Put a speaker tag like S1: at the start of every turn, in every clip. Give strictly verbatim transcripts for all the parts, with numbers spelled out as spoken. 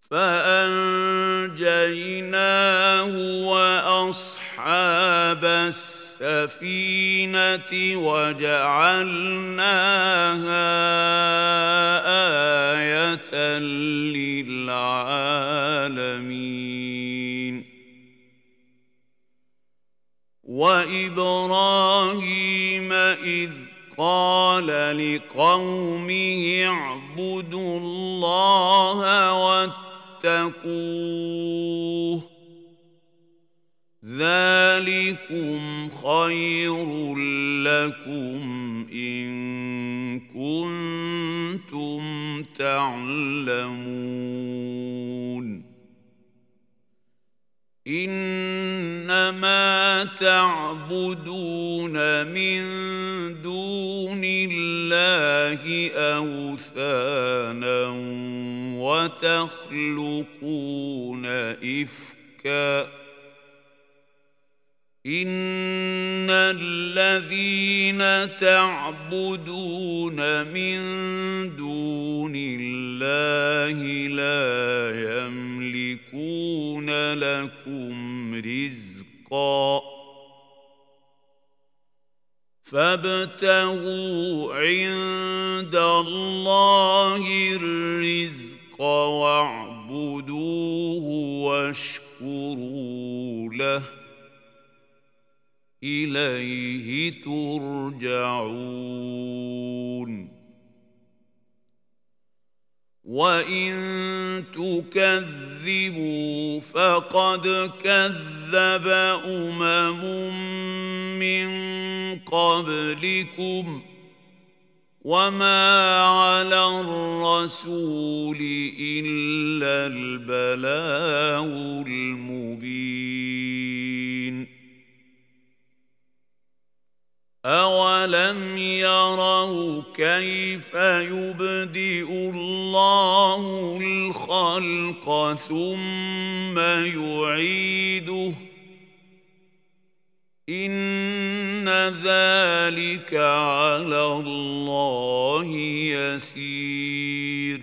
S1: فأنجيناه وأصحاب السفينة وجعلناها آية للعالمين. وإبراهيم إذ قال لقومه اعبدوا الله واتقوه ذلكم خير لكم إن كنتم تعلمون. إنما تعبدون من دون الله أوثانا وتخلقون إفكا إن الذين تعبدون من دون الله لا يملكون لكم رزقا فابتغوا عند الله الرزق واعبدوه واشكروا له إليه ترجعون. وإن تكذبوا فقد كذب أمم من قبلكم وما على الرسول إلا البلاغ المبين. أولم يروا كيف يبدئ الله الخلق ثم يعيده إن ذلك على الله يسير.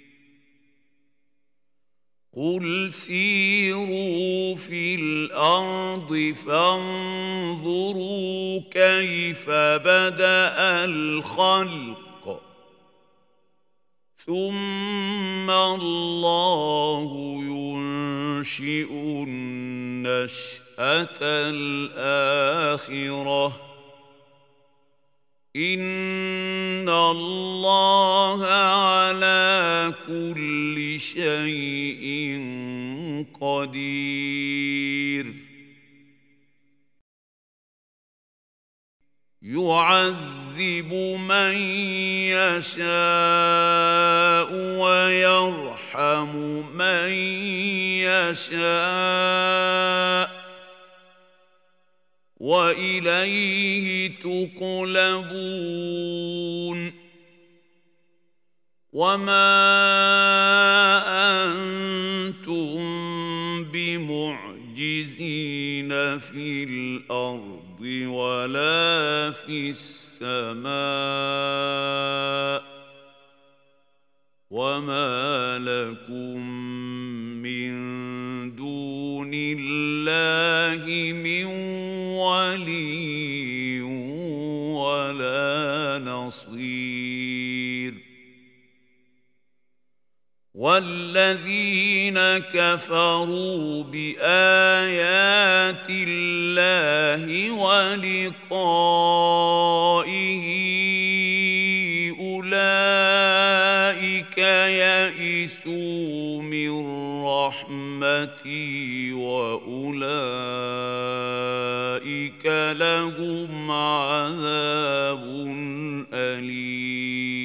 S1: قل سيروا في الأرض فانظروا كيف بدأ الخلق ثم الله ينشئ النشأة الآخرة إن الله على كل شيء قدير. يعذب من يشاء ويرحم من يشاء وإليه تقلبون. وما أنتم بمعجزين في الأرض ولا في السماء وما لكم من دون الله من ولي ولا نصير. والذين كفروا بآيات الله ولقائه أولئك يئسوا من رحمتي وأولئك لهم عذاب أليم.